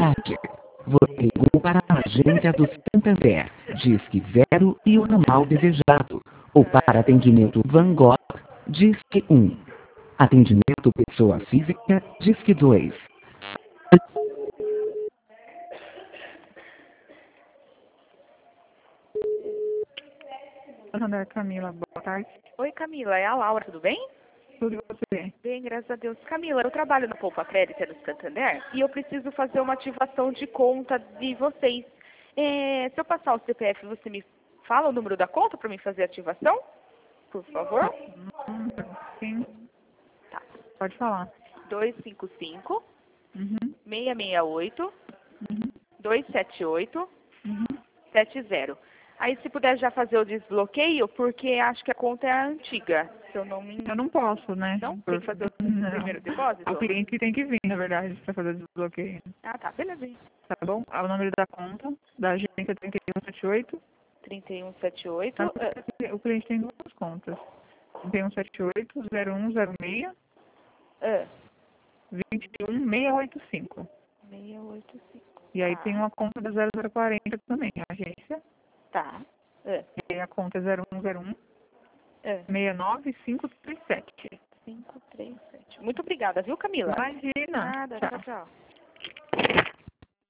tarde. Você ligou para a agência do Santander, Disque 0 e o ramal desejado. Ou para atendimento Van Gogh, Disque 1. Atendimento pessoa física, Disque 2. Santander, Camila, boa tarde. Oi, Camila, é a Laura, tudo bem? Tudo e você? Bem, graças a Deus. Camila, eu trabalho na Poupa Crédito do Santander e eu preciso fazer uma ativação de conta de vocês. Se eu passar o CPF, você me fala o número da conta para mim fazer a ativação? Por favor. Sim. Tá. Pode falar. 255 Uhum. 668 Uhum. 278 Uhum. 70. Aí, se puder já fazer o desbloqueio, porque acho que a conta é antiga. Se eu não me Eu não posso, né? Não? Tem que fazer o primeiro depósito? O cliente tem que vir, na verdade, para fazer o desbloqueio. Ah, tá. Beleza. Tá bom? O número da conta, da agência 3178. 3178. O cliente tem duas contas. 3178 0106 21685. 685. E aí Tá. tem uma conta da 0040 também, a agência. Tá. E aí a conta é 0101 69537. 537. Muito obrigada, viu, Camila? Imagina. Nada. Tchau. Tchau, tchau.